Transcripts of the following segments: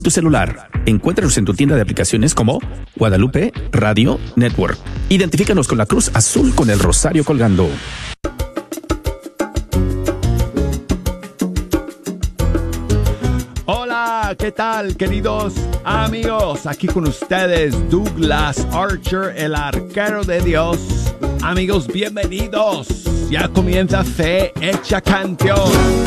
Tu celular. Encuéntranos en tu tienda de aplicaciones como Guadalupe Radio Network. Identifícanos con la cruz azul con el rosario colgando. Hola, ¿qué tal, queridos amigos? Aquí con ustedes Douglas Archer, el arquero de Dios. Amigos, bienvenidos. Ya comienza Fe Hecha Canción.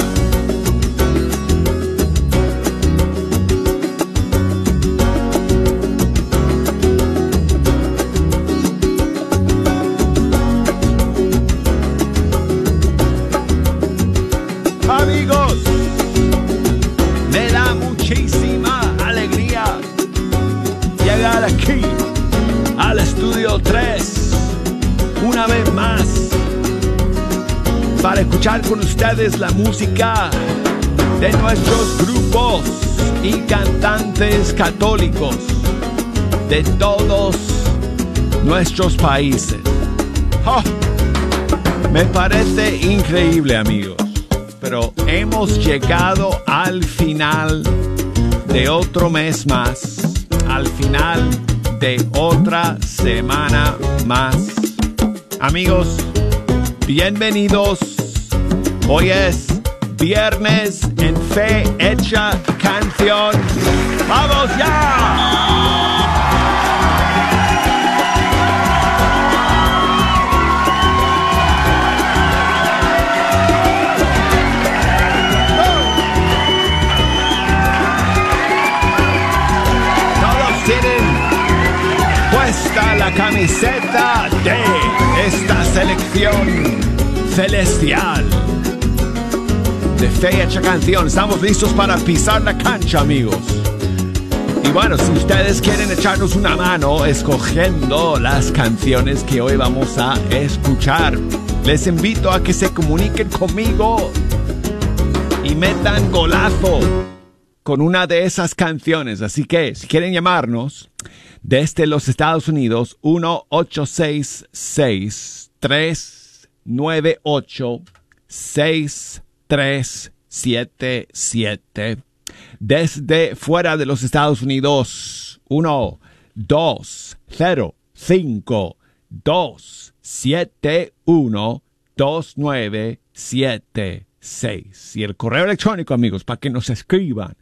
Amigos, me da muchísima alegría llegar aquí al estudio 3 una vez más para escuchar con ustedes la música de nuestros grupos y cantantes católicos de todos nuestros países. ¡Oh! Me parece increíble, amigos. Pero hemos llegado al final de otro mes más, al final de otra semana más. Amigos, bienvenidos. Hoy es viernes en Fe Hecha Canción. ¡Vamos ya! La camiseta de esta selección celestial de Fe Hecha Canción. Estamos listos para pisar la cancha, amigos. Y bueno, si ustedes quieren echarnos una mano escogiendo las canciones que hoy vamos a escuchar, les invito a que se comuniquen conmigo y metan golazo con una de esas canciones. Así que, si quieren llamarnos desde los Estados Unidos, 1-866-398-6377. Desde fuera de los Estados Unidos, 1-205-271-2976. Y el correo electrónico, amigos, para que nos escriban,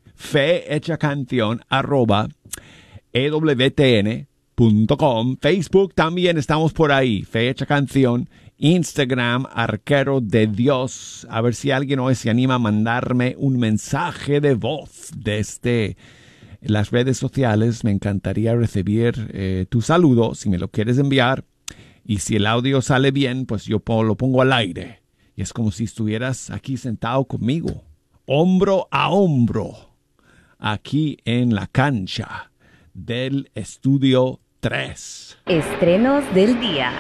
fehechacanción@ewtn.com. Facebook también estamos por ahí, Fe Hecha Canción. Instagram, Arquero de Dios. A ver si alguien hoy se anima a mandarme un mensaje de voz desde las redes sociales. Me encantaría recibir tu saludo, si me lo quieres enviar. Y si el audio sale bien, pues yo lo pongo al aire. Y es como si estuvieras aquí sentado conmigo, hombro a hombro, aquí en la cancha del estudio 3. Estrenos del día.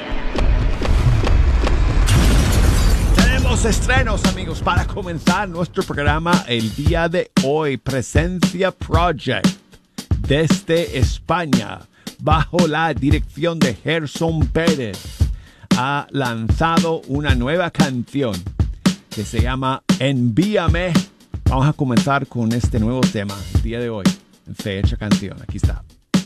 Tenemos estrenos, amigos, para comenzar nuestro programa el día de hoy. Presencia Project, desde España, bajo la dirección de Gerson Pérez, ha lanzado una nueva canción que se llama Envíame. Vamos a comenzar con este nuevo tema el día de hoy en Fe Hecha Canción. Aquí está.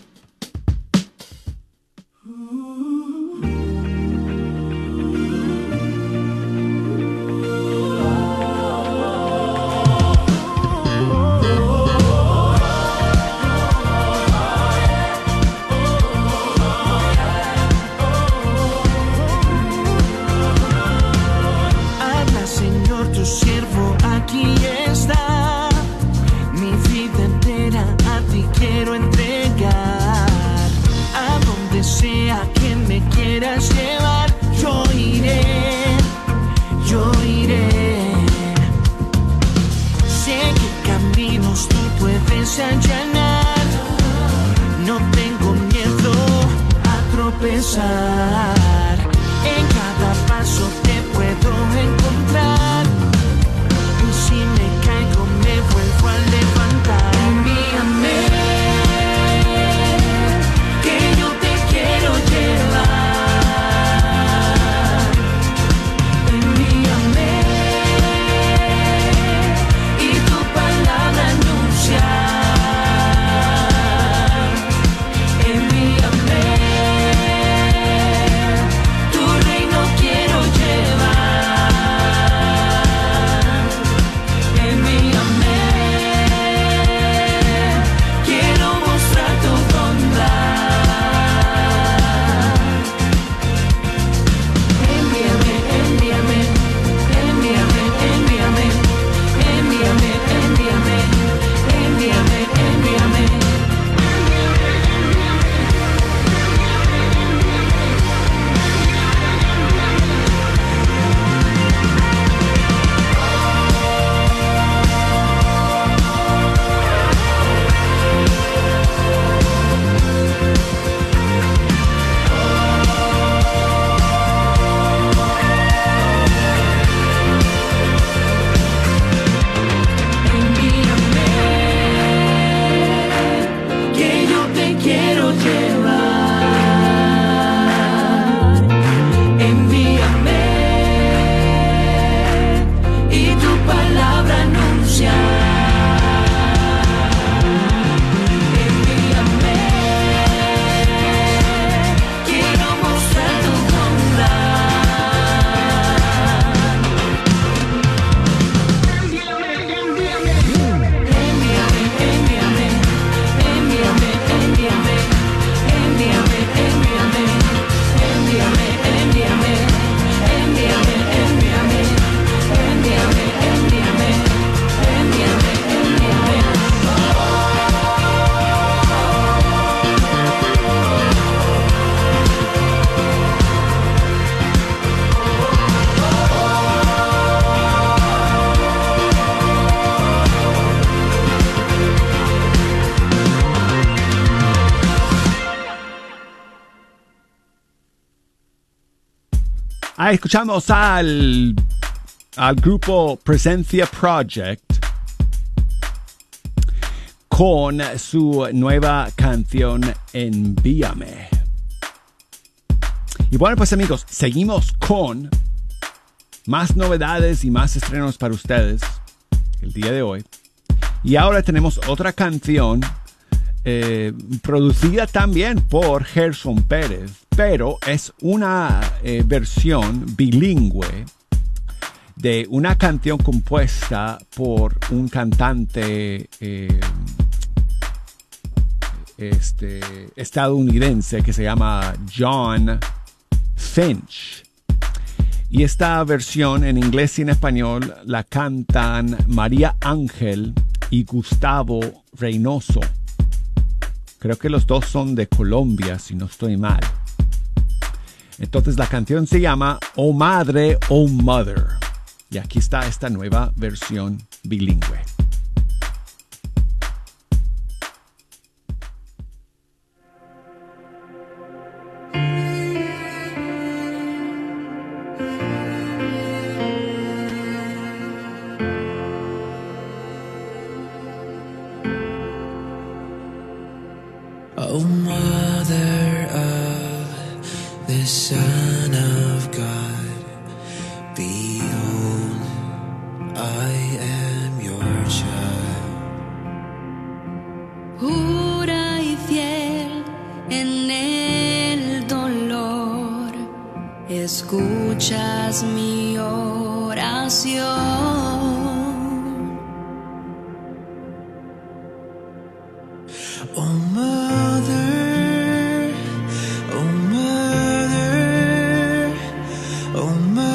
Habla, Señor, tu siervo aquí está. Mi vida entera a ti quiero entregar. A donde sea que me quieras llevar, yo iré, yo iré. Sé que caminos tú puedes allanar. No tengo miedo a tropezar. En cada paso te puedo encontrar. Y si me caigo me vuelvo a levantar. Envíame, que yo te quiero llevar. Envíame, y tu palabra anunciar. Escuchamos al grupo Presencia Project con su nueva canción Envíame. Y bueno, pues amigos, seguimos con más novedades y más estrenos para ustedes el día de hoy. Y ahora tenemos otra canción producida también por Gerson Pérez, pero es una versión bilingüe de una canción compuesta por un cantante estadounidense que se llama John Finch. Y esta versión en inglés y en español la cantan María Ángel y Gustavo Reynoso. Creo que los dos son de Colombia, si no estoy mal. Entonces la canción se llama Oh Madre, Oh Mother. Y aquí está esta nueva versión bilingüe. O Mother of the Son of God, behold, I am your child. Pura y fiel en el dolor, escuchas mi oración. Oh Mother, oh Mother, oh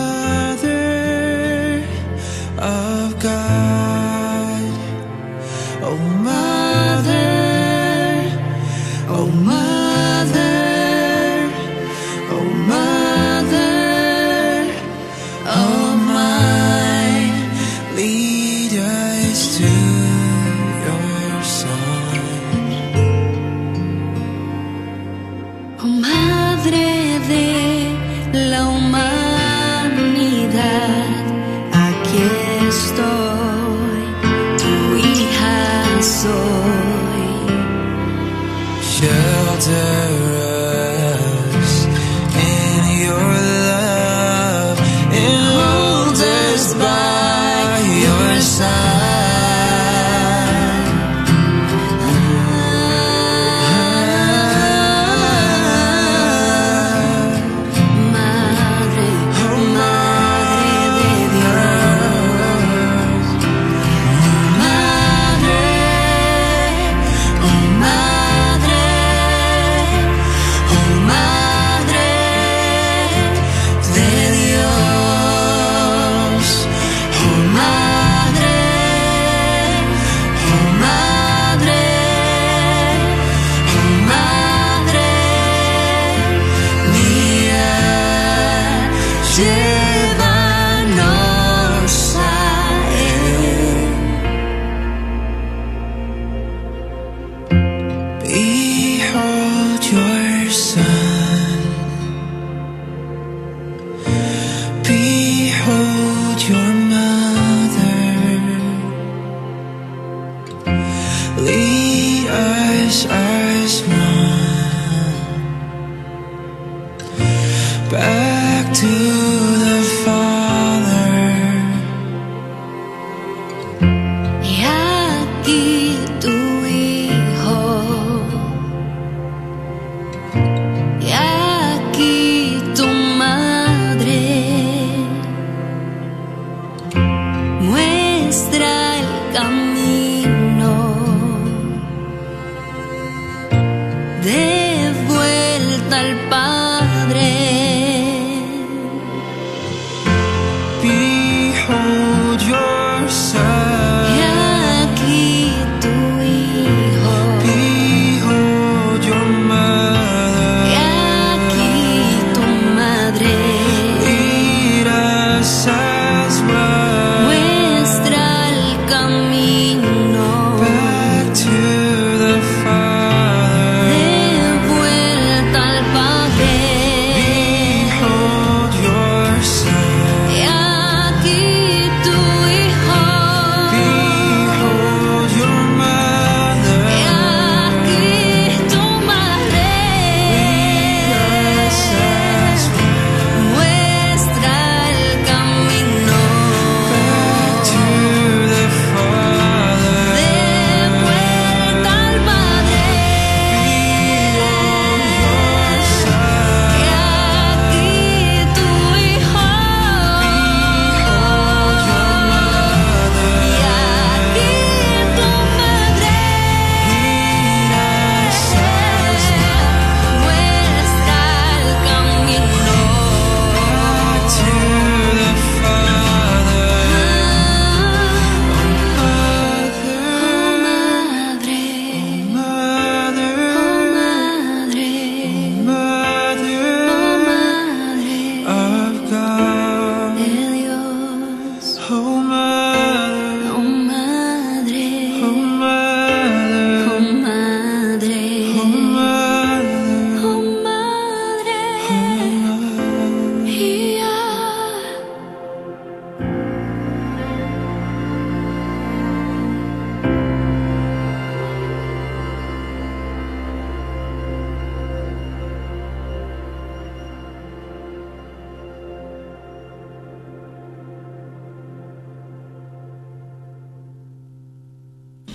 Mother of God, oh Mother, oh Mother, oh Mother of mine, lead us to your Son. Oh Madre de la humanidad, aquí estoy, tu hija soy. Shelter us in your love and hold us by your side. Madre, Madre de Dios. Madre, oh Madre, oh Madre de Dios. Oh Madre, oh Madre, oh Madre mía, llévanos a Él. Behold your Son, behold your Mother, lead us as one back to the Father. Y aquí tu hijo, y aquí tu madre, muestra el camino de vuelta al Padre. Behold your Son, Y aquí tu hijo, behold your y Mother, aquí tu madre, lead us as one muestra el camino back to the Father. de vuelta al Padre.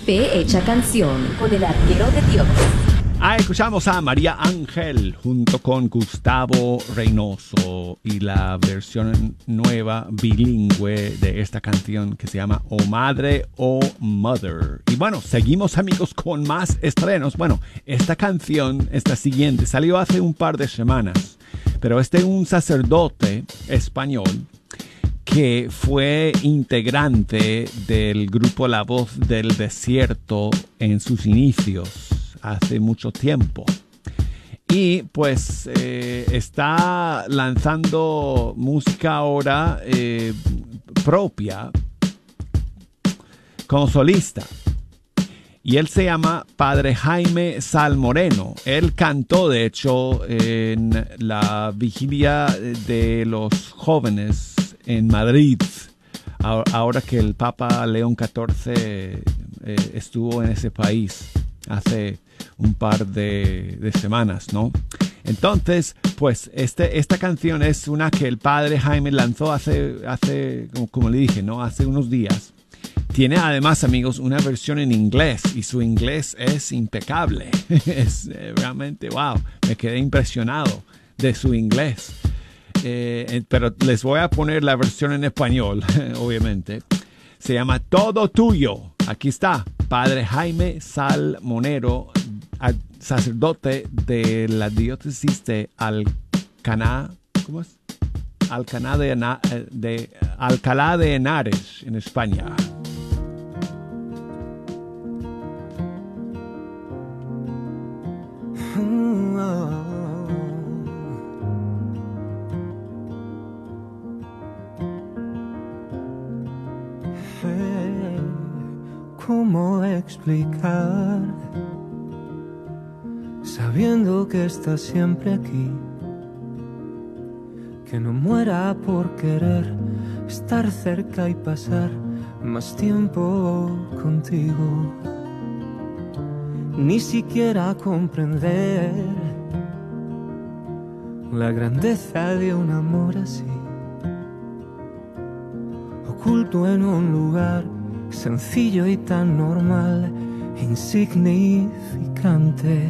Fe Hecha Canción con el Arquero de Dios. Escuchamos a María Ángel junto con Gustavo Reynoso y la versión nueva bilingüe de esta canción que se llama O Madre o Mother. Y bueno, seguimos amigos con más estrenos. Bueno, esta canción, esta siguiente, salió hace un par de semanas, pero es de un sacerdote español que fue integrante del grupo La Voz del Desierto en sus inicios, hace mucho tiempo. Y pues está lanzando música ahora propia como solista. Y él se llama Padre Jaime Sal Moreno. Él cantó, de hecho, en la vigilia de los jóvenes en Madrid, ahora que el Papa León XIV estuvo en ese país hace un par de semanas, ¿no? Entonces, pues esta canción es una que el Padre Jaime lanzó hace como le dije, ¿no? Hace unos días. Tiene además, amigos, una versión en inglés y su inglés es impecable. Es realmente, wow, me quedé impresionado de su inglés. Pero les voy a poner la versión en español, obviamente. Se llama Todo Tuyo. Aquí está, Padre Jaime Sal Moreno, sacerdote de la diócesis de Alcaná, ¿cómo es? Alcalá de Henares, en España. ¿Cómo explicar? Sabiendo que estás siempre aquí, que no muera por querer estar cerca y pasar más tiempo contigo. Ni siquiera comprender la grandeza de un amor así, oculto en un lugar sencillo y tan normal, insignificante,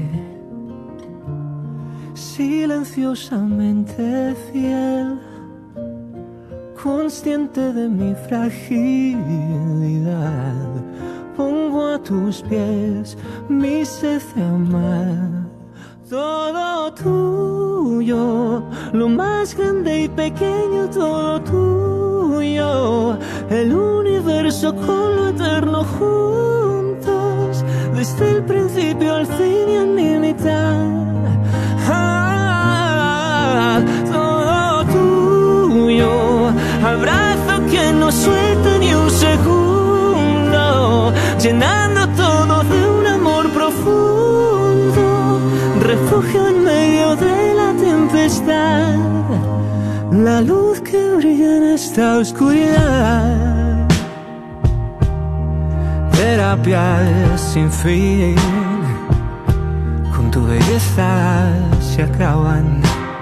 silenciosamente fiel, consciente de mi fragilidad. Pongo a tus pies mi sed de amar. Todo tuyo, lo más grande y pequeño, todo tuyo, el universo con lo eterno juntos, desde el principio al fin y en mi mitad. Todo tuyo, abrazo que no suelta ni un segundo, llenando todo de un amor profundo, refugio en medio de la tempestad, la luz que brilla en esta oscuridad. Terapia sin fin, con tu belleza se acaban.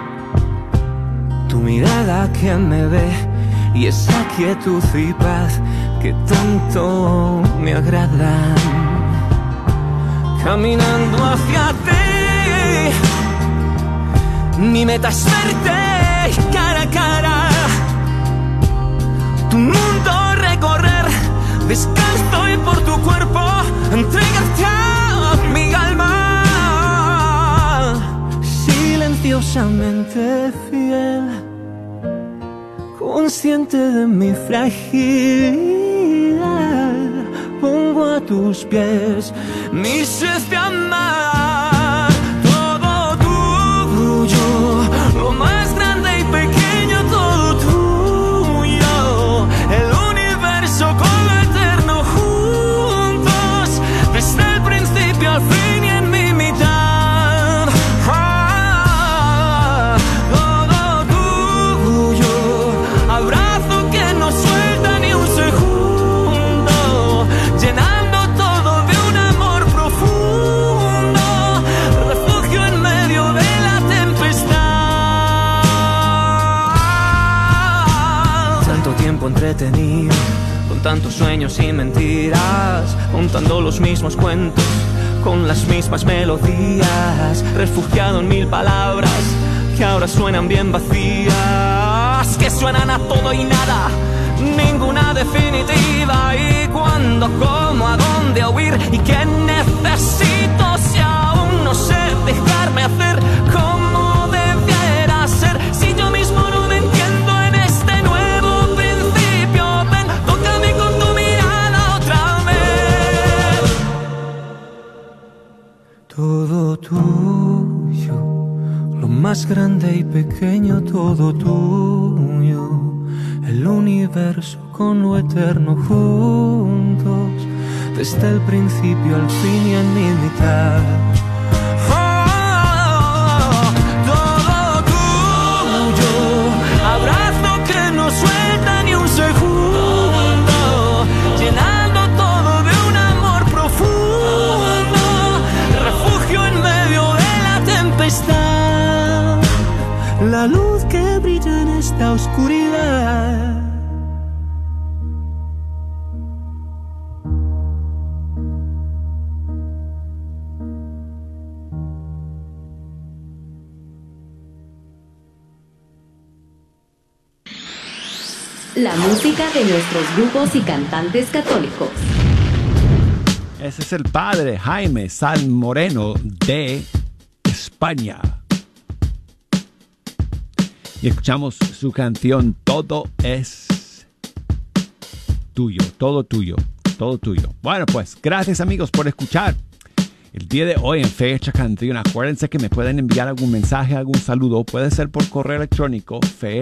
Tu mirada que me ve y esa quietud y paz que tanto me agradan. Caminando hacia ti, mi meta es verte cara a cara, tu mundo recorrer, descalzo y por tu cuerpo entregarte a mi alma. Silenciosamente fiel, consciente de mi fragilidad, pongo a tus pies mi sed de amar. Todo tuyo, lo más grande y pequeño, todo tuyo, el universo con lo eterno juntos, desde el principio al fin y en mi mitad. Todo tuyo, abrazo que no suelta ni un segundo, llenando todo de un amor profundo, refugio en medio de la tempestad. Tanto tiempo entretenido con tantos sueños y mentiras, contando los mismos cuentos con las mismas melodías, refugiado en 1000 palabras que ahora suenan bien vacías, que suenan a todo y nada, ninguna definitiva. Y cuándo, cómo, a dónde huir y qué necesito, si aún no sé dejarme hacer como debiera ser, si yo mismo no me entiendo en este nuevo principio. Ven, tócame con tu mirada otra vez. Todo tuyo, lo más grande y pequeño, todo tuyo, el universo con lo eterno juntos, desde el principio al fin y en mi mitad. Todo tuyo, abrazo que no suelta ni un segundo, llenando todo de un amor profundo, refugio en medio de la tempestad, la luz que brilla en esta oscuridad. La música de nuestros grupos y cantantes católicos. Ese es el padre Jaime San Moreno de España. Y escuchamos su canción Todo es tuyo, todo tuyo, todo tuyo. Bueno, pues gracias amigos por escuchar el día de hoy en Fecha Canción. Acuérdense que me pueden enviar algún mensaje, algún saludo. Puede ser por correo electrónico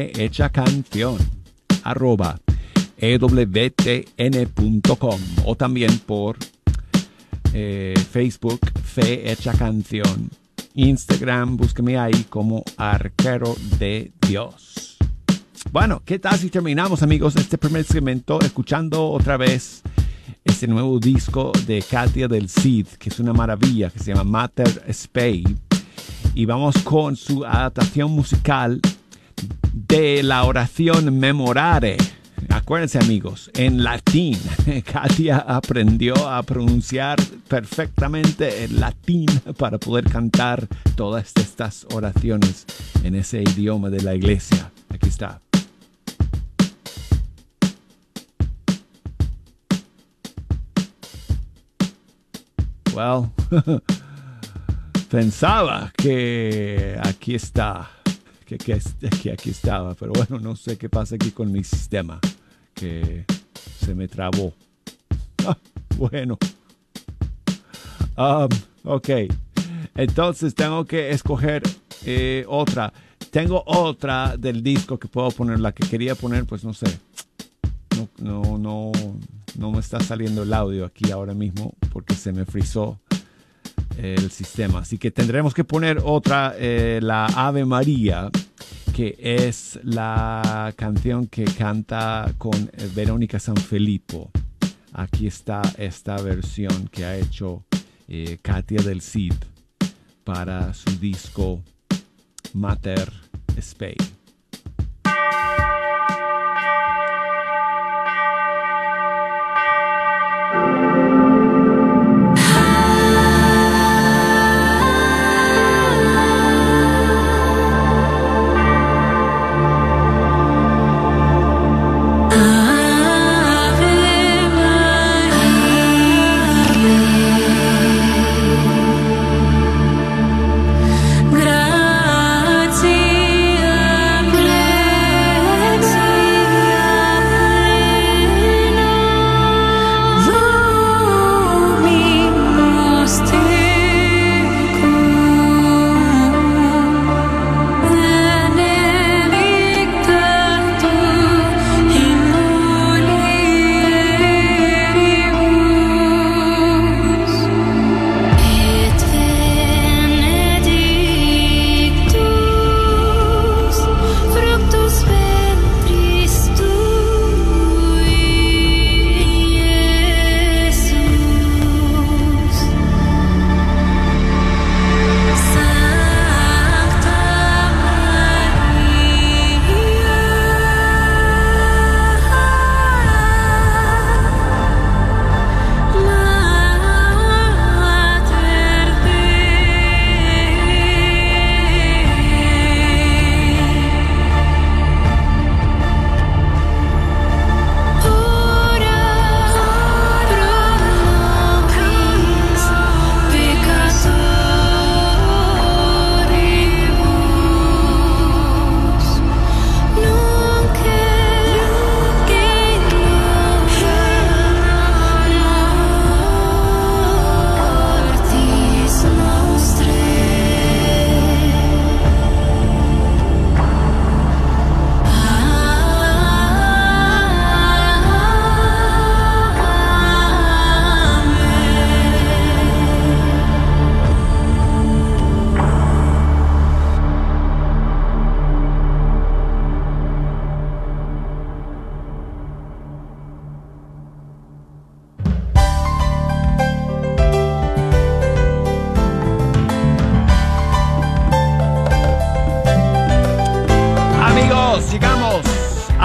fehechacanción@ewtn.com o también por Facebook Fe Hecha Canción, Instagram, búsqueme ahí como Arquero de Dios. Bueno, ¿qué tal si terminamos amigos este primer segmento escuchando otra vez este nuevo disco de Katia del Cid, que es una maravilla, que se llama Mater Spei, y vamos con su adaptación musical de la oración Memorare. Acuérdense amigos, en latín. Katia aprendió a pronunciar perfectamente el latín para poder cantar todas estas oraciones en ese idioma de la iglesia. Aquí está. Well, pensaba que aquí está. Que aquí estaba, pero bueno, no sé qué pasa aquí con mi sistema, que se me trabó. Bueno, ok, entonces tengo que escoger otra. Tengo otra del disco que puedo poner, la que quería poner, pues no sé, no me está saliendo el audio aquí ahora mismo porque se me frizó el sistema, así que tendremos que poner otra, la Ave María, que es la canción que canta con Verónica Sanfilippo. Aquí está esta versión que ha hecho Katia del Cid para su disco Mater Spei. Grazie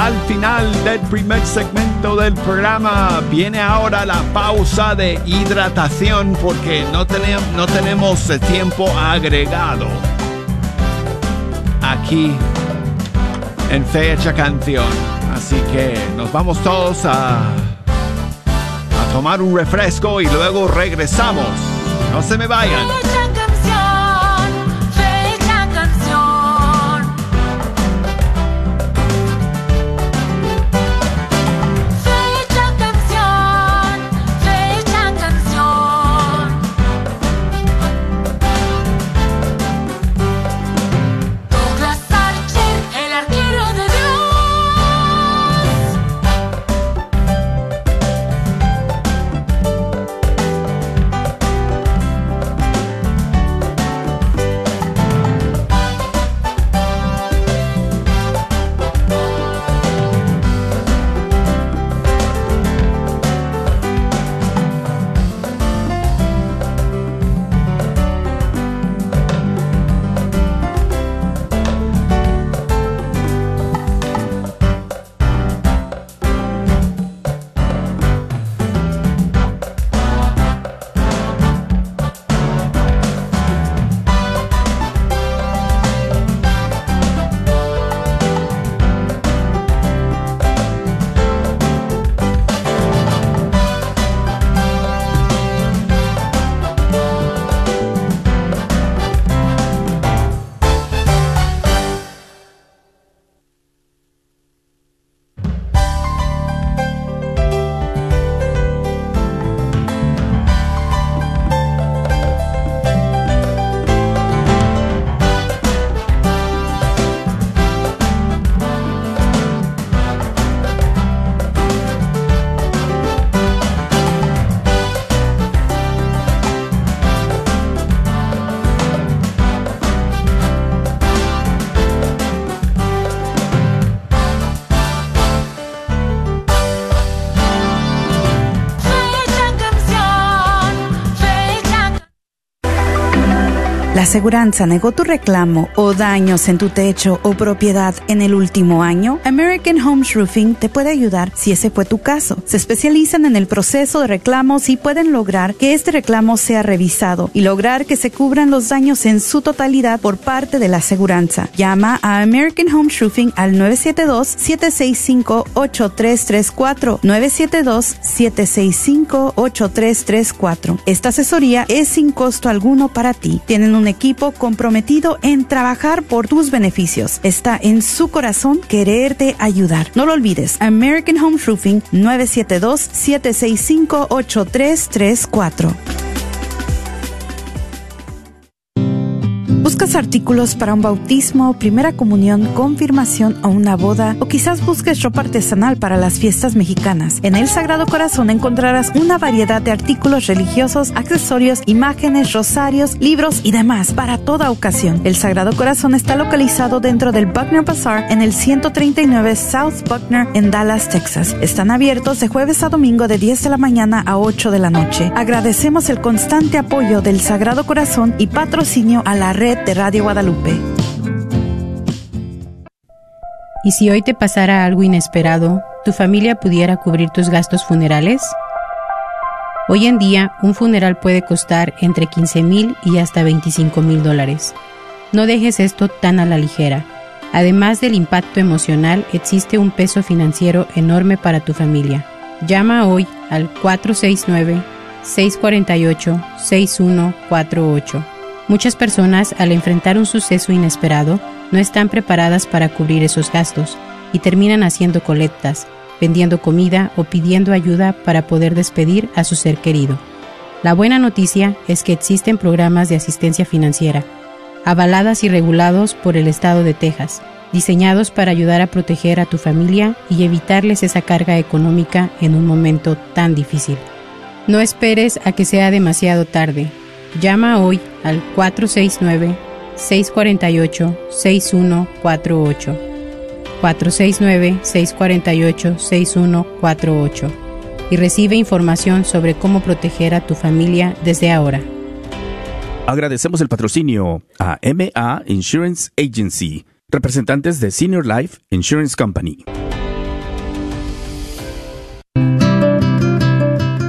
al final del primer segmento del programa. Viene ahora la pausa de hidratación porque no tenemos tiempo agregado aquí en Fecha Canción. Así que nos vamos todos a tomar un refresco y luego regresamos. No se me vayan. ¿La aseguranza negó tu reclamo o daños en tu techo o propiedad en el último año? American Homes Roofing te puede ayudar si ese fue tu caso. Se especializan en el proceso de reclamos y pueden lograr que este reclamo sea revisado y lograr que se cubran los daños en su totalidad por parte de la aseguranza. Llama a American Homes Roofing al 972-765-8334. 972-765-8334. Esta asesoría es sin costo alguno para ti. Tienen un equipo comprometido en trabajar por tus beneficios. Está en su corazón quererte ayudar. No lo olvides. American Home Roofing 972-765-8334. ¿Buscas artículos para un bautismo, primera comunión, confirmación o una boda? O quizás busques ropa artesanal para las fiestas mexicanas. En El Sagrado Corazón encontrarás una variedad de artículos religiosos, accesorios, imágenes, rosarios, libros y demás para toda ocasión. El Sagrado Corazón está localizado dentro del Buckner Bazaar en el 139 South Buckner en Dallas, Texas. Están abiertos de jueves a domingo de 10 de la mañana a 8 de la noche. Agradecemos el constante apoyo del Sagrado Corazón y patrocinio a la red de Radio Guadalupe. ¿Y si hoy te pasara algo inesperado, tu familia pudiera cubrir tus gastos funerales? Hoy en día, un funeral puede costar entre $15,000 y hasta $25,000. No dejes esto tan a la ligera. Además del impacto emocional, existe un peso financiero enorme para tu familia. Llama hoy al 469-648-6148. Muchas personas, al enfrentar un suceso inesperado, no están preparadas para cubrir esos gastos y terminan haciendo colectas, vendiendo comida o pidiendo ayuda para poder despedir a su ser querido. La buena noticia es que existen programas de asistencia financiera, avaladas y regulados por el estado de Texas, diseñados para ayudar a proteger a tu familia y evitarles esa carga económica en un momento tan difícil. No esperes a que sea demasiado tarde. Llama hoy al 469-648-6148. 469-648-6148 y recibe información sobre cómo proteger a tu familia desde ahora. Agradecemos el patrocinio a MA Insurance Agency, representantes de Senior Life Insurance Company.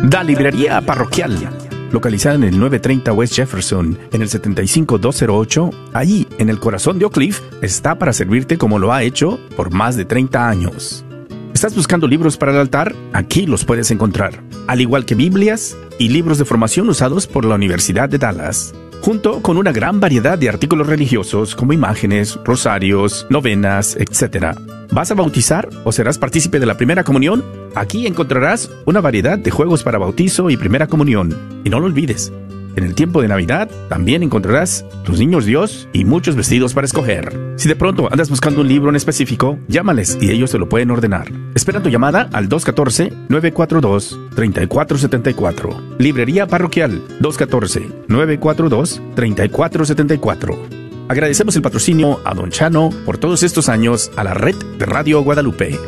Da Librería Parroquial, localizada en el 930 West Jefferson, en el 75208, allí en el corazón de Oak Cliff, está para servirte como lo ha hecho por más de 30 años. ¿Estás buscando libros para el altar? Aquí los puedes encontrar, al igual que Biblias y libros de formación usados por la Universidad de Dallas, junto con una gran variedad de artículos religiosos como imágenes, rosarios, novenas, etc. ¿Vas a bautizar o serás partícipe de la primera comunión? Aquí encontrarás una variedad de juegos para bautizo y primera comunión. Y no lo olvides, en el tiempo de Navidad también encontrarás los niños Dios y muchos vestidos para escoger. Si de pronto andas buscando un libro en específico, llámales y ellos te lo pueden ordenar. Espera tu llamada al 214-942-3474. Librería Parroquial, 214-942-3474. Agradecemos el patrocinio a Don Chano por todos estos años a la red de Radio Guadalupe.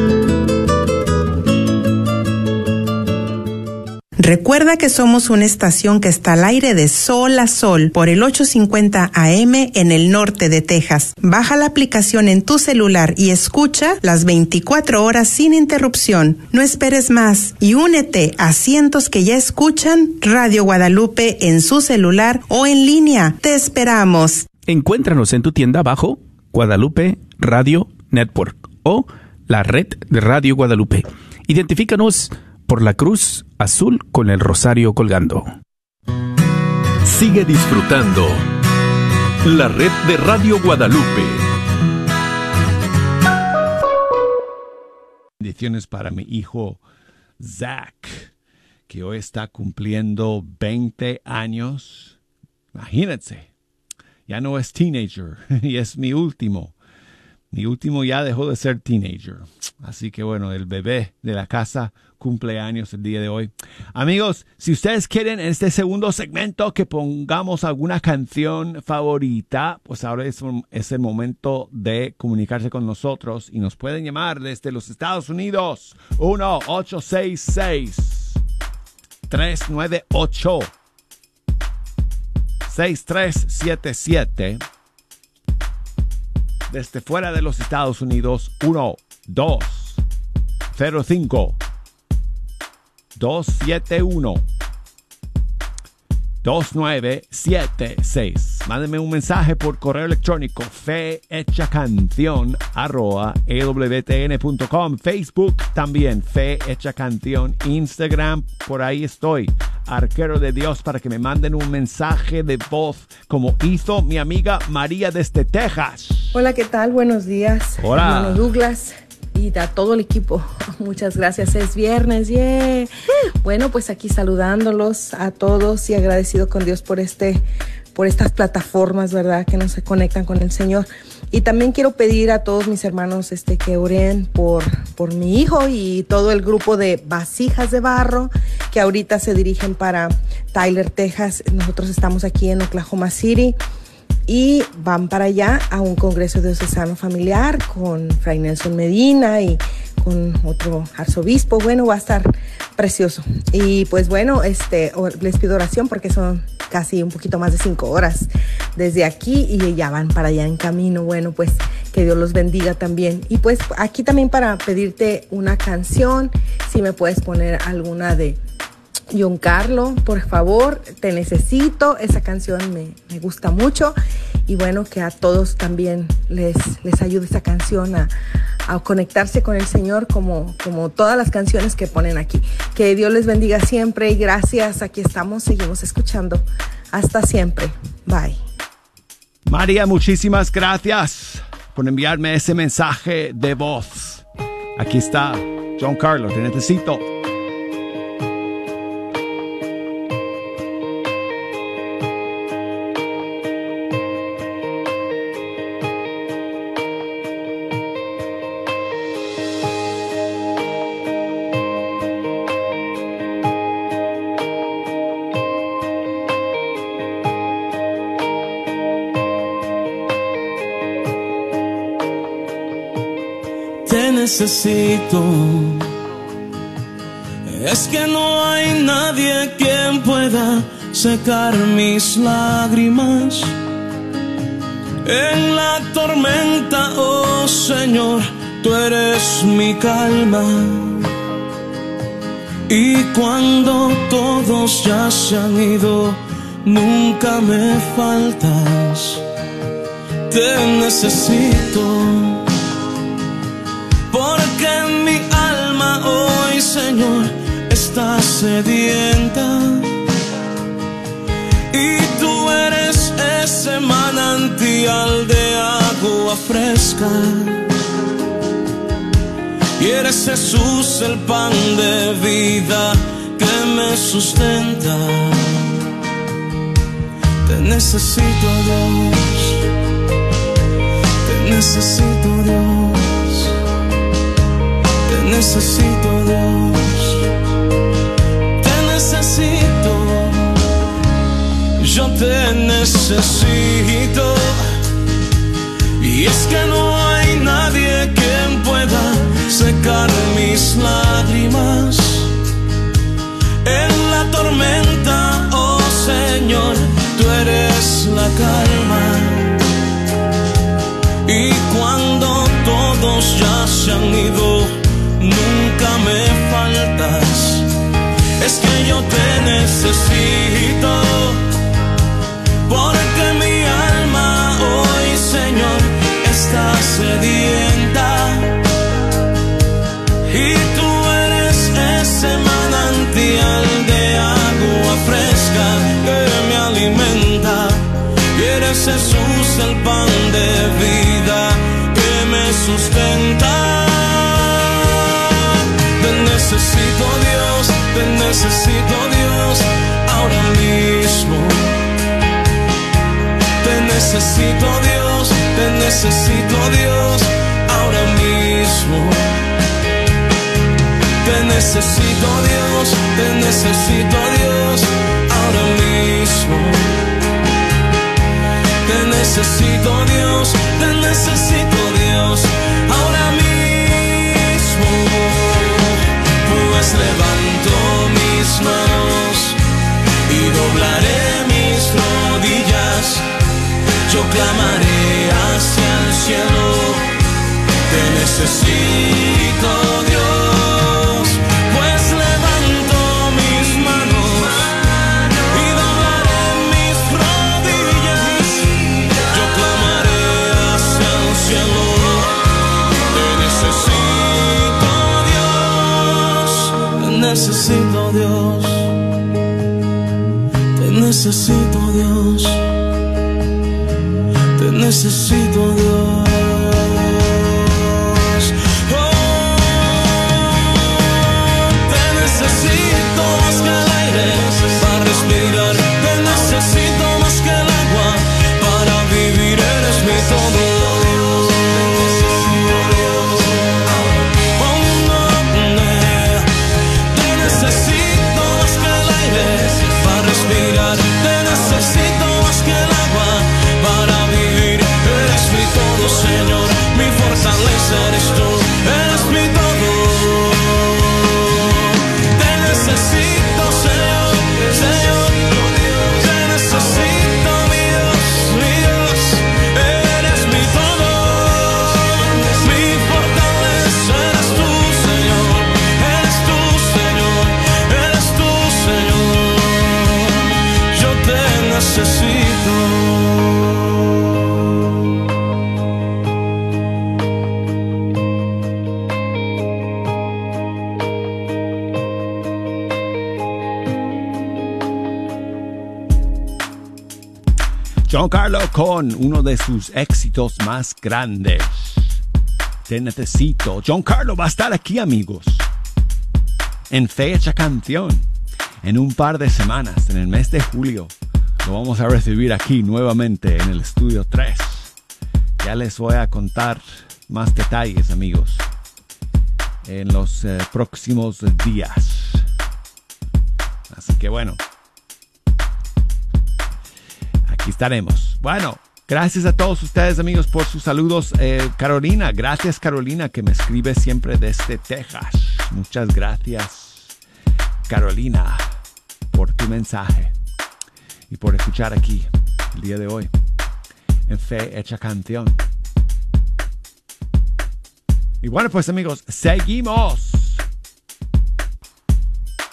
Recuerda que somos una estación que está al aire de sol a sol por el 850 AM en el norte de Texas. Baja la aplicación en tu celular y escucha las 24 horas sin interrupción. No esperes más y únete a cientos que ya escuchan Radio Guadalupe en su celular o en línea. Te esperamos. Encuéntranos en tu tienda bajo Guadalupe Radio Network o la red de Radio Guadalupe. Identifícanos por la cruz azul con el rosario colgando. Sigue disfrutando la red de Radio Guadalupe. Bendiciones para mi hijo Zach, que hoy está cumpliendo 20 años. Imagínense, ya no es teenager y es mi último. Mi último ya dejó de ser teenager. Así que bueno, el bebé de la casa cumpleaños el día de hoy. Amigos, si ustedes quieren en este segundo segmento que pongamos alguna canción favorita, pues ahora es el momento de comunicarse con nosotros y nos pueden llamar desde los Estados Unidos. 1-866-398-6377. Desde fuera de los Estados Unidos, 1-205-271-2976. Mándenme un mensaje por correo electrónico fehechacanción@awtn.com. Facebook también, Fe Hecha Canción. Instagram, por ahí estoy, Arquero de Dios, para que me manden un mensaje de voz como hizo mi amiga María desde Texas. Hola, ¿qué tal? Buenos días. Hola. Hermano Douglas y a todo el equipo. Muchas gracias. Es viernes. Yeah. Bueno, pues aquí saludándolos a todos y agradecido con Dios por estas plataformas, ¿verdad? Que nos conectan con el Señor. Y también quiero pedir a todos mis hermanos que oren por mi hijo y todo el grupo de Vasijas de Barro que ahorita se dirigen para Tyler, Texas. Nosotros estamos aquí en Oklahoma City y van para allá a un congreso diocesano familiar con Fray Nelson Medina y con otro arzobispo. Bueno, va a estar precioso. Y pues bueno, les pido oración porque son casi un poquito más de 5 horas desde aquí y ya van para allá en camino. Bueno, pues que Dios los bendiga también. Y pues aquí también para pedirte una canción, si me puedes poner alguna de John Carlo, por favor, te necesito. Esa canción me gusta mucho. Y bueno, que a todos también les ayude esa canción a conectarse con el Señor como todas las canciones que ponen aquí. Que Dios les bendiga siempre y gracias. Aquí estamos, seguimos escuchando. Hasta siempre. Bye. María, muchísimas gracias por enviarme ese mensaje de voz. Aquí está John Carlo, te necesito. Necesito, es que no hay nadie quien pueda secar mis lágrimas en la tormenta. Oh Señor, tú eres mi calma. Y cuando todos ya se han ido, nunca me faltas. Te necesito, porque mi alma hoy, Señor, está sedienta. Y tú eres ese manantial de agua fresca. Y eres Jesús el pan de vida que me sustenta. Te necesito, Dios. Te necesito, Dios. Te necesito, Dios. Te necesito. Yo te necesito. Y es que no hay nadie quien pueda secar mis lágrimas en la tormenta, oh Señor, tú eres la calma. Y cuando todos ya se han ido, nunca me faltas. Es que yo te necesito, porque mi alma hoy, Señor, está sedienta. Y tú eres ese manantial de agua fresca que me alimenta. Y eres Jesús el pan de vida que me sustenta. Te necesito, Dios, te necesito, Dios, ahora mismo. Te necesito, Dios, te necesito, Dios, ahora mismo. Te necesito, Dios, te necesito, Dios, ahora mismo. Te necesito, Dios, te necesito, Dios, ahora mismo. Pues levanto mis manos y doblaré mis rodillas. Yo clamaré hacia el cielo. Te necesito, Dios. Pues levanto mis manos y doblaré mis rodillas. Yo clamaré hacia el cielo. Te necesito, Dios. Te necesito, Dios. Te necesito, Dios. Te necesito, Dios. John Carlo con uno de sus éxitos más grandes. Te necesito. John Carlo va a estar aquí, amigos, en Fecha Canción en un par de semanas, en el mes de julio. Lo vamos a recibir aquí nuevamente en el Estudio 3. Ya les voy a contar más detalles, amigos, en los próximos días. Así que bueno, aquí estaremos. Bueno, gracias a todos ustedes, amigos, por sus saludos. Carolina, gracias, Carolina, que me escribe siempre desde Texas. Muchas gracias, Carolina, por tu mensaje y por escuchar aquí el día de hoy en Fe Hecha Canción. Y bueno, pues, amigos, seguimos.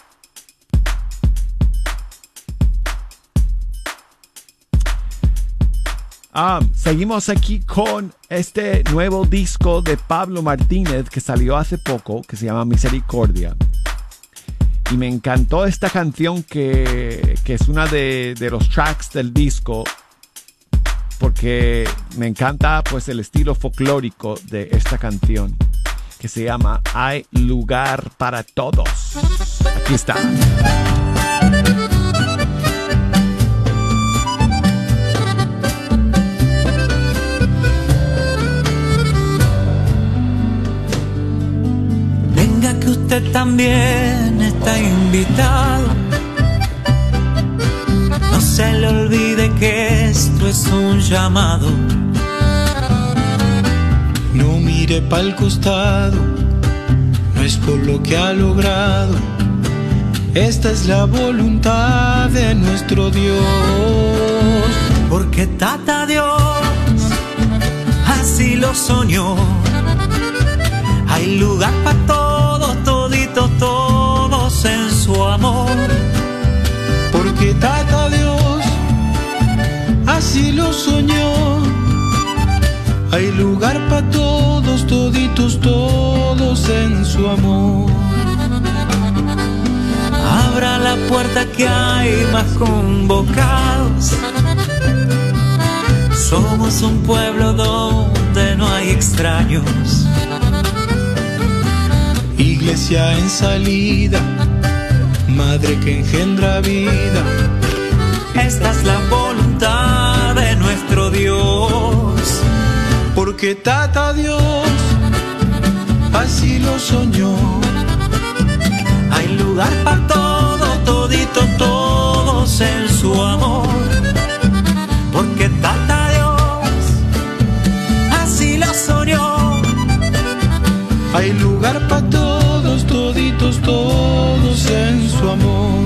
Seguimos aquí con este nuevo disco de Pablo Martínez que salió hace poco, que se llama Misericordia. Y me encantó esta canción que es una de los tracks del disco, porque me encanta pues el estilo folclórico de esta canción, que se llama Hay lugar para todos. Aquí está. Venga que usted también está invitado. No se le olvide que esto es un llamado. No mire pa'l costado, no es por lo que ha logrado. Esta es la voluntad de nuestro Dios. Porque Tata Dios así lo soñó. Hay lugar para todos, toditos, todos en su amor. Porque Tata Dios así lo soñó. Hay lugar para todos, toditos, todos en su amor. Abra la puerta que hay más convocados. Somos un pueblo donde no hay extraños. Iglesia en salida, madre que engendra vida. Esta es la voluntad de nuestro Dios. Porque Tata Dios así lo soñó. Hay lugar para todos, toditos, todos en su amor. Porque Tata Dios así lo soñó. Hay lugar para todos, toditos, todos en su amor.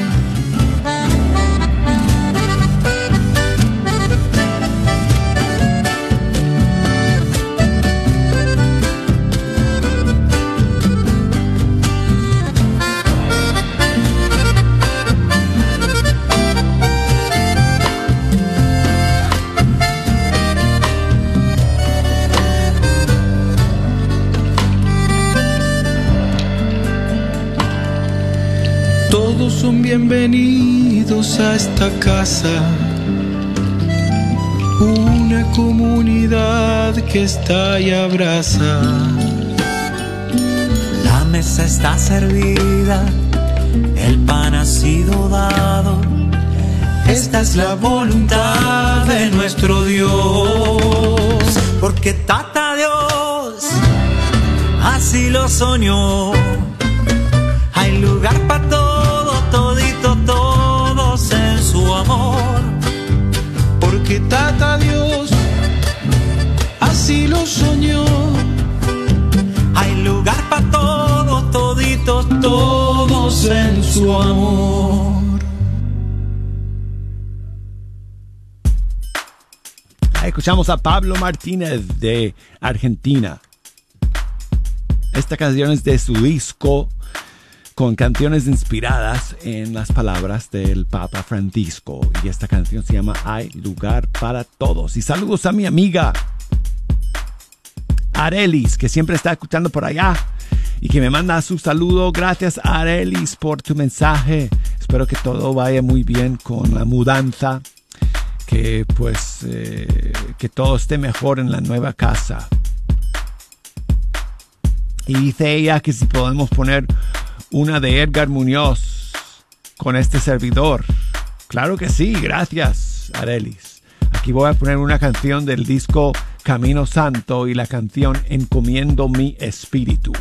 Todos son bienvenidos a esta casa, una comunidad que está y abraza. La mesa está servida, el pan ha sido dado. Esta es la voluntad de nuestro Dios. Porque Tata Dios así lo soñó. Hay lugar para todos, toditos, todos en su amor. Porque Tata Dios así lo soñó. Hay lugar para todos, toditos, todos en su amor. Escuchamos a Pablo Martínez de Argentina. Esta canción es de su disco, con canciones inspiradas en las palabras del Papa Francisco. Y esta canción se llama Hay lugar para todos. Y saludos a mi amiga Arelis, que siempre está escuchando por allá y que me manda su saludo. Gracias, Arelis, por tu mensaje. Espero que todo vaya muy bien con la mudanza, que pues que todo esté mejor en la nueva casa. Y dice ella que si podemos poner una de Edgar Muñoz con este servidor. Claro que sí, gracias, Arelis. Aquí voy a poner una canción del disco Camino Santo y la canción Encomiendo mi Espíritu.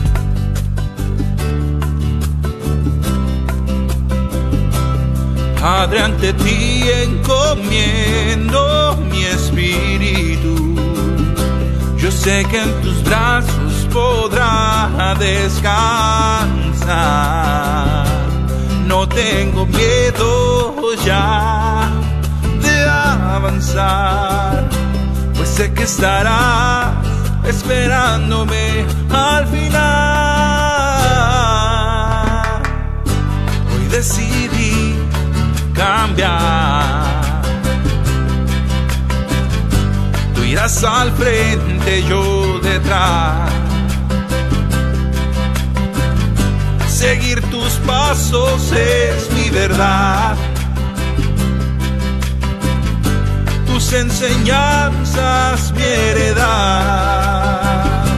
Padre, ante ti encomiendo mi espíritu. Yo sé que en tus brazos podrá descansar. No tengo miedo ya de avanzar, pues sé que estarás esperándome al final. Hoy decidí cambiar irás al frente, yo detrás. Seguir tus pasos es mi verdad. Tus enseñanzas mi heredad.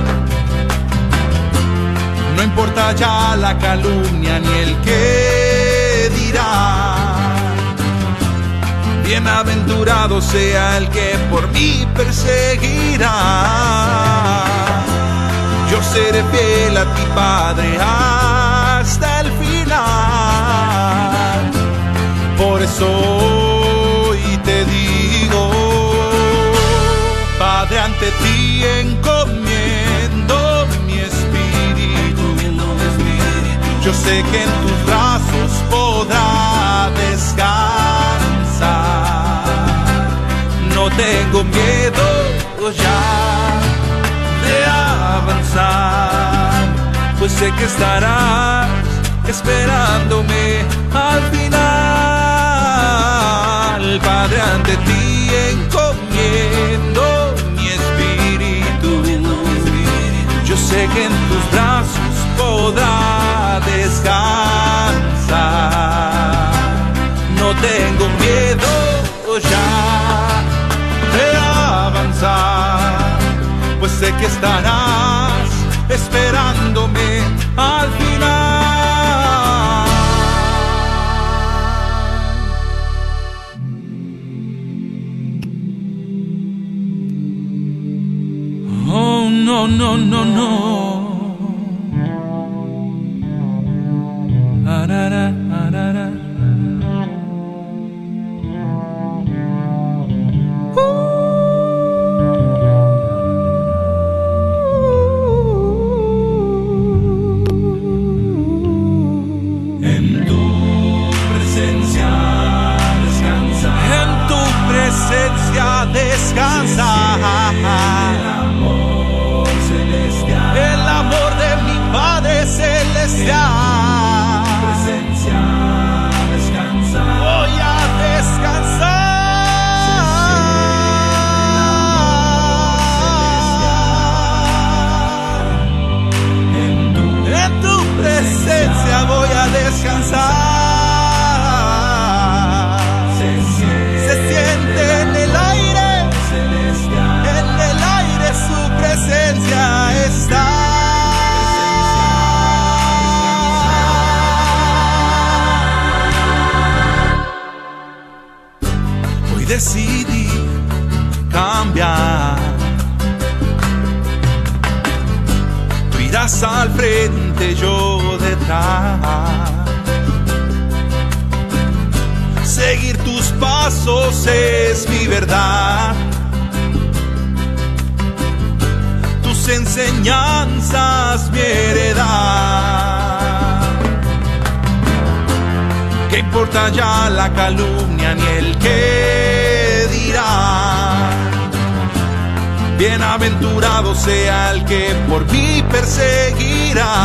No importa ya la calumnia ni el que dirá. Bienaventurado sea el que por mí perseguirá. Yo seré fiel a ti, Padre, hasta el final. Por eso hoy te digo, Padre, ante ti encomiendo mi espíritu. Yo sé que en tus brazos podrá descansar. No tengo miedo ya de avanzar, pues sé que estarás esperándome al final. Padre, ante ti encomiendo mi espíritu. Yo sé que en tus brazos podrá descansar. No tengo miedo ya de avanzar, pues sé que estarás esperándome al final. Oh, no, no, no, no. Arara, arara. Descansa el amor celestial, el amor de mi Padre celestial. Presencia, descansa. Voy a descansar. En tu presencia voy a descansar. Se siente en el aire. En el aire su presencia está. Hoy decidí cambiar. Tú irás al frente, yo detrás. Seguir tus pasos es mi verdad. Tus enseñanzas mi heredad. ¿Qué importa ya la calumnia ni el que dirá? Bienaventurado sea el que por mí perseguirá.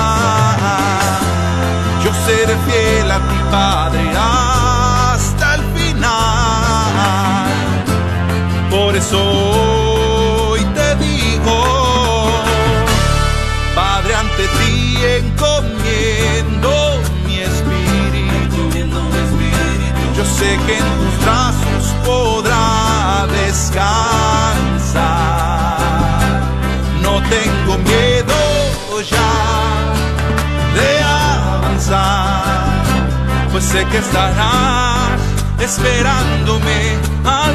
Yo seré fiel a ti, Padre, hasta el final. Por eso hoy te digo, Padre, ante ti encomiendo mi espíritu. Yo sé que en tus brazos podrá descansar. No tengo miedo ya de avanzar, pues sé que estarás esperándome al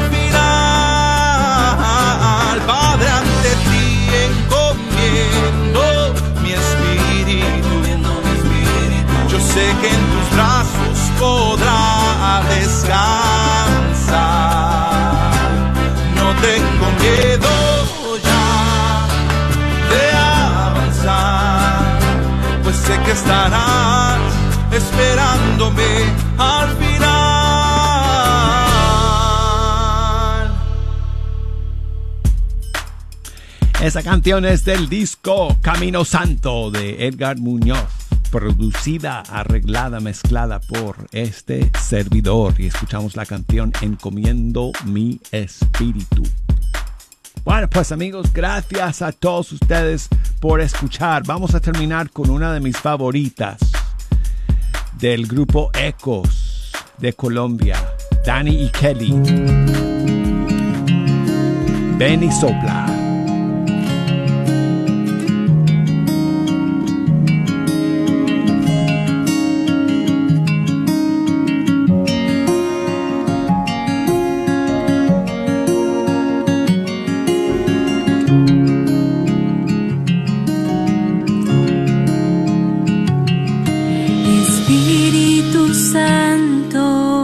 final. Padre, ante ti encomiendo mi espíritu. Yo sé que en tus brazos podrá descansar. No tengo miedo ya de avanzar, pues sé que estarás esperándome al final. Esa canción es del disco Camino Santo de Edgar Muñoz, producida, arreglada, mezclada por este servidor. Y escuchamos la canción Encomiendo mi espíritu. Bueno, pues amigos, gracias a todos ustedes por escuchar. Vamos a terminar con una de mis favoritas del grupo Ecos de Colombia, Dani y Kelly. Ven y sopla. Espíritu Santo,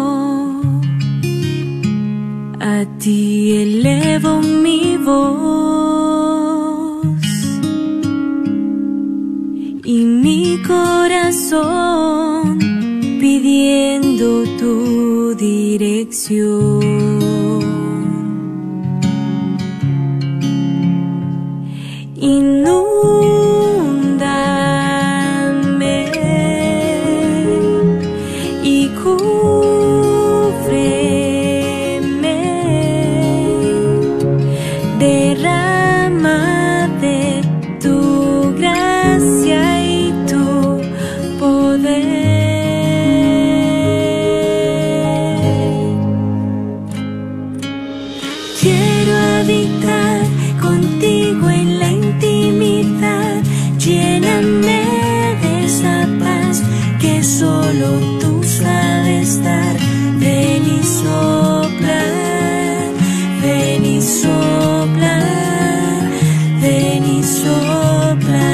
a ti elevo mi voz y mi corazón pidiendo tu dirección. Inúndame y cúbreme, derrama de tu gracia y tu poder. Quiero habitar contigo en la intimidad, lléname de esa paz que solo tú sabes dar. Ven y sopla, ven y sopla, ven y sopla.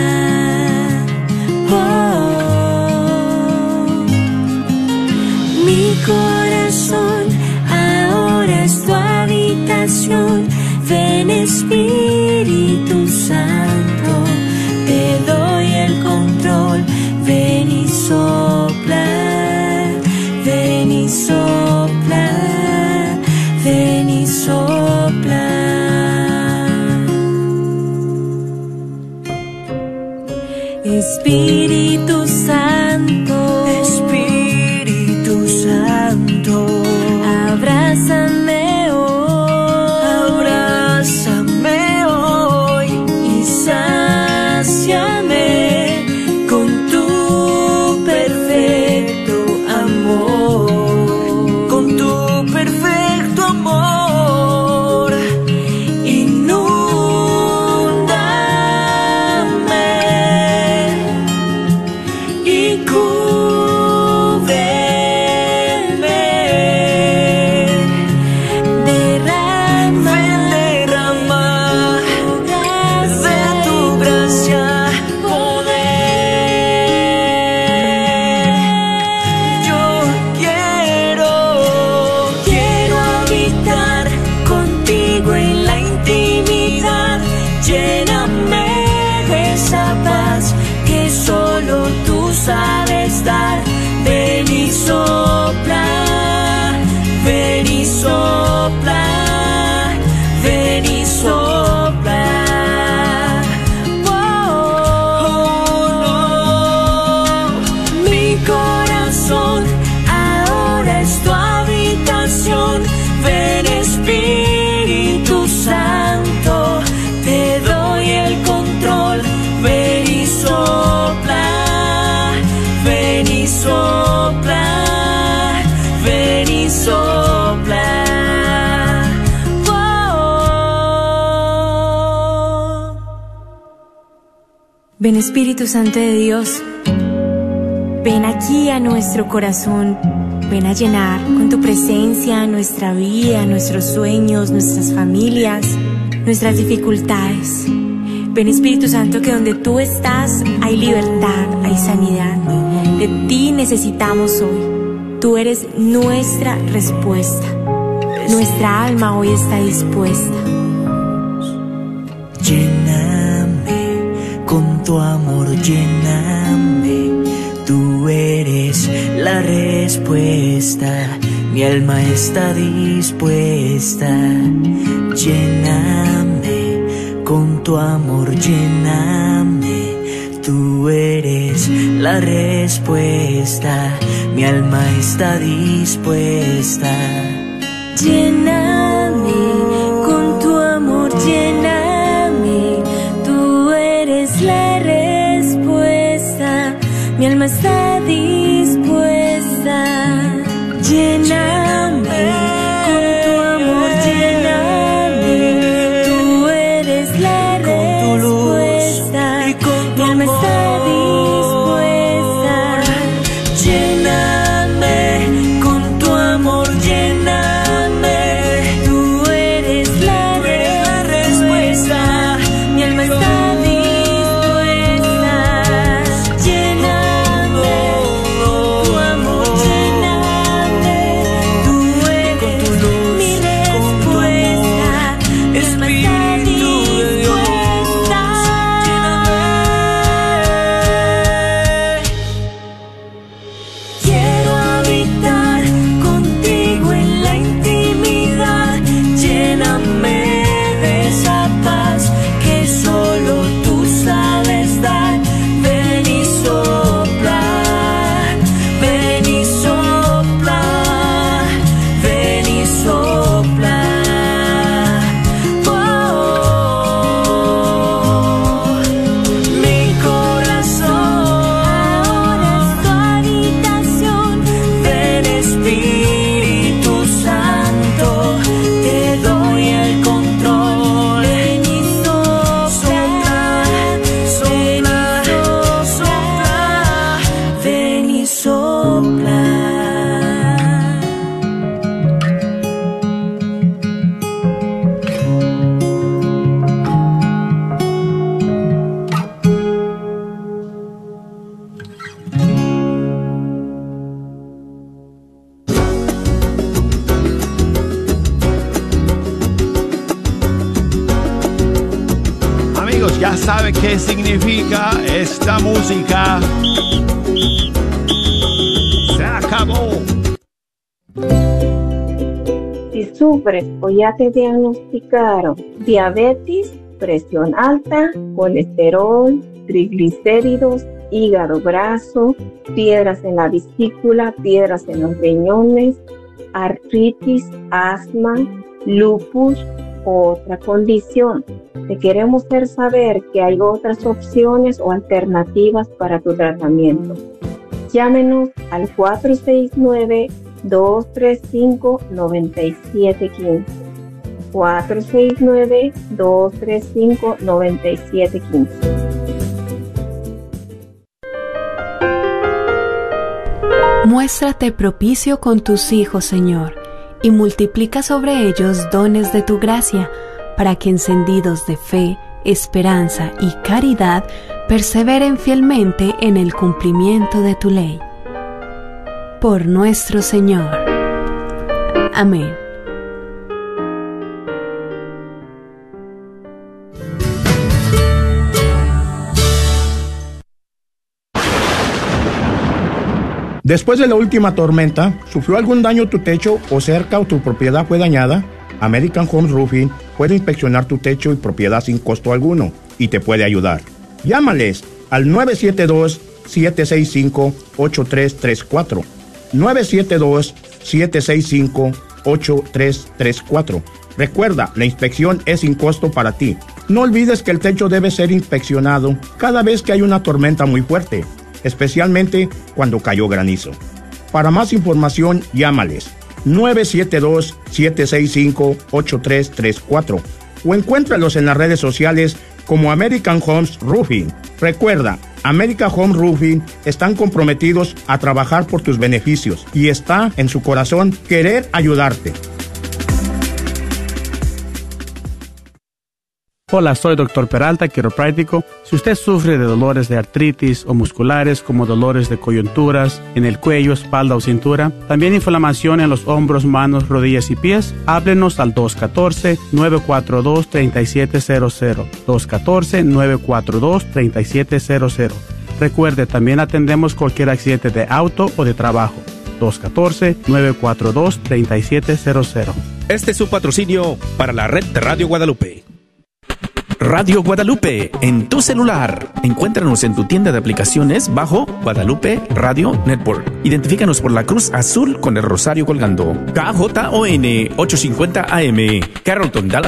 Oh, mi corazón ahora es tu habitación. Ven Espíritu Santo, te doy el control. Ven y sopla, ven y sopla, ven y sopla. Espíritu Santo, Espíritu Santo, abrázame hoy y sáciame con tu perfecto amor, con tu perfecto amor. Inúndame y cúbreme, derrama de tu gracia, poder. Yo quiero habitar contigo en la intimidad, lléname de esa paz que solo tú sabes dar. Ven y sopla, ven y sopla, ven y sopla. Oh, mi corazón ahora es tu habitación. Ven Espíritu Santo, te doy el control. Ven y sopla, ven y sopla, ven y sopla. Oh. Ven Espíritu Santo de Dios, ven aquí a nuestro corazón. Ven a llenar con tu presencia nuestra vida, nuestros sueños, nuestras familias, nuestras dificultades. Ven Espíritu Santo, que donde tú estás hay libertad, hay sanidad. De ti necesitamos hoy. Tú eres nuestra respuesta. Nuestra alma hoy está dispuesta. Lléname con tu amor, lléname. Tú eres la respuesta. Mi alma está dispuesta. Lléname con tu amor, lléname. Tú eres la respuesta. Mi alma está dispuesta. Lléname con tu amor, lléname. amigos, ya saben qué significa esta música. Se acabó. Si sufres o ya te diagnosticaron diabetes, presión alta, colesterol, triglicéridos, hígado graso, piedras en la vesícula, piedras en los riñones, artritis, asma, lupus o otra condición, te queremos hacer saber que hay otras opciones o alternativas para tu tratamiento. Llámenos al 469-235-9715. 469-235-9715. Muéstrate propicio con tus hijos, Señor, y multiplica sobre ellos dones de tu gracia, para que encendidos de fe, esperanza y caridad, perseveren fielmente en el cumplimiento de tu ley. Por nuestro Señor. Amén. Después de la última tormenta, ¿sufrió algún daño tu techo o cerca o tu propiedad fue dañada? American Home Roofing puede inspeccionar tu techo y propiedad sin costo alguno y te puede ayudar. Llámales al 972-765-8334. 972-765-8334. Recuerda, la inspección es sin costo para ti. No olvides que el techo debe ser inspeccionado cada vez que hay una tormenta muy fuerte, especialmente cuando cayó granizo. Para más información, llámales 972-765-8334 o encuéntralos en las redes sociales como American Homes Roofing. Recuerda, American Home Roofing están comprometidos a trabajar por tus beneficios y está en su corazón querer ayudarte. Hola, soy Dr. Peralta, quiropráctico. Si usted sufre de dolores de artritis o musculares como dolores de coyunturas en el cuello, espalda o cintura, también inflamación en los hombros, manos, rodillas y pies, háblenos al 214-942-3700. 214-942-3700. Recuerde, también atendemos cualquier accidente de auto o de trabajo. 214-942-3700. Este es su patrocinio para la red de Radio Guadalupe. Radio Guadalupe, en tu celular. Encuéntranos en tu tienda de aplicaciones bajo Guadalupe Radio Network. Identifícanos por la cruz azul con el rosario colgando. KJON 850 AM, Carrollton, Dallas.